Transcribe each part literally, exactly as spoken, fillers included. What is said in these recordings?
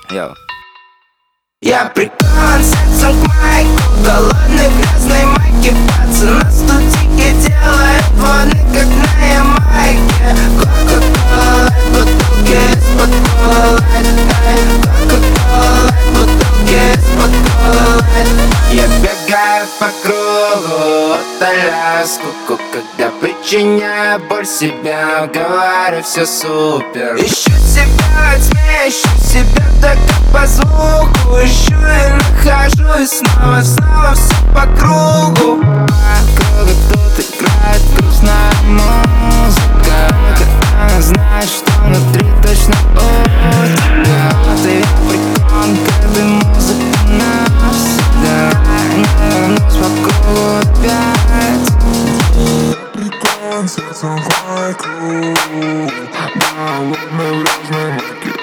Йоу. Я прикован сердцем к майку, голодный в грязной майке. Пацан на студике делает волны, как на Ямайке. Кока-кола лайт, бутылки из-под кола лайт. Кока-кола лайт, бутылки из-под кола лайт. Я бегаю по кругу, утоляю скуку, когда причиняю боль себе, говорю все супер. Ищу себя во тьме, ищу себя так, как по звуку. Ищу и нахожу, и снова, снова все по кругу. По кругу тут играет грустная музыка. Она знает, что внутри точно у тебя. Ты прикон к этой музыке навсегда. Не вернусь по кругу опять. Прикон сердцем к майку, голодный в грязной майке.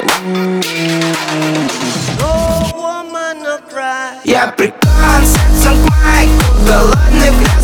Я прикован сердцем к майку, голодный в грязной